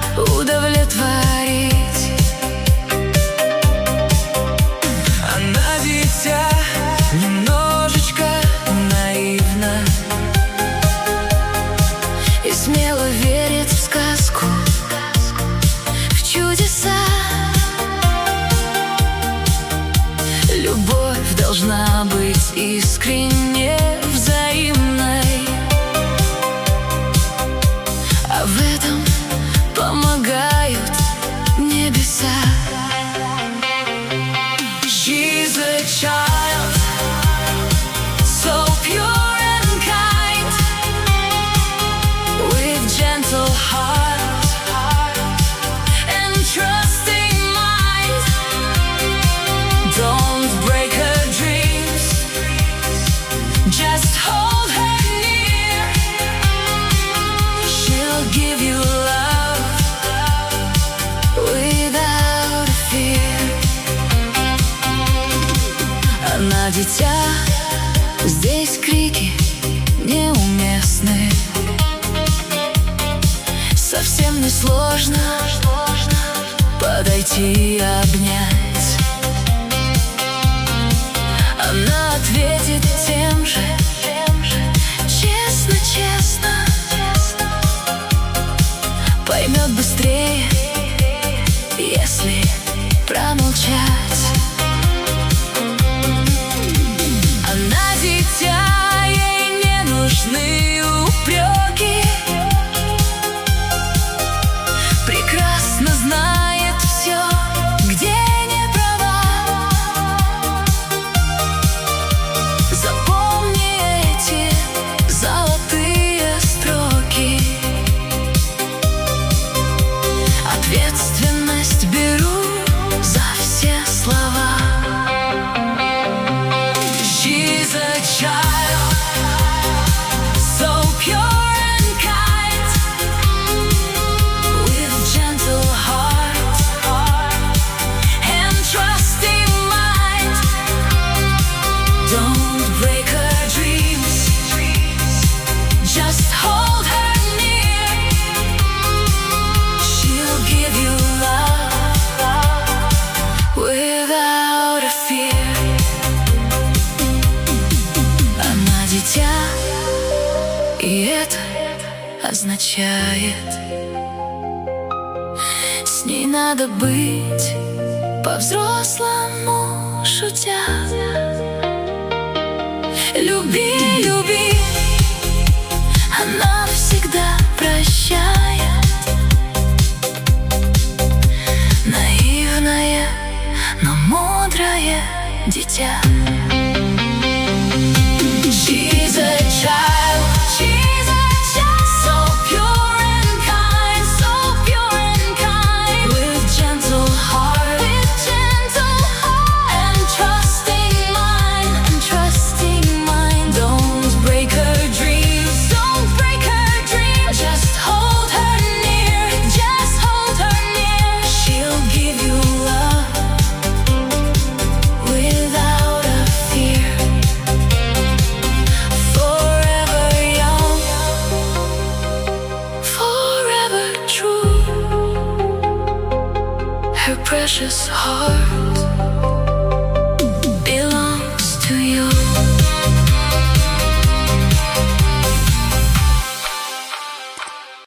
удовлетворить. Она дитя, немножечко наивна и смело верит в сказку, в чудеса. Любовь должна быть искренне взаимной, а в этом помогают небеса. She's a child, so pure and kind, with gentle heart and trusting mind. Don't break her dreams, just hold her near. She'll give you love without a fear. Она дитя, здесь крики неуместны. Совсем несложно подойти и обнять. Она ответит тем же, честно-честно. Поймет быстрее, если промолчать. Она дитя, ей не нужны упреки. Прекрасно знает все, где не права. Запомни эти золотые строки. Ответственность беру за все слова. She's a child, so pure and kind, with gentle heart and trusting mind. Don't break her dreams, just hold her near. She'll give you love without a fear. Она дитя, и это означает, с ней надо быть по-взрослому шутя. Люби, люби, она всегда прощает. Наивное, но мудрое дитя. She's a child, so pure and kind, so pure and kind, with gentle heart and trusting mind. Don't break her dreams, just hold her near, She'll give you love without a fear. Forever young, forever true, her precious heart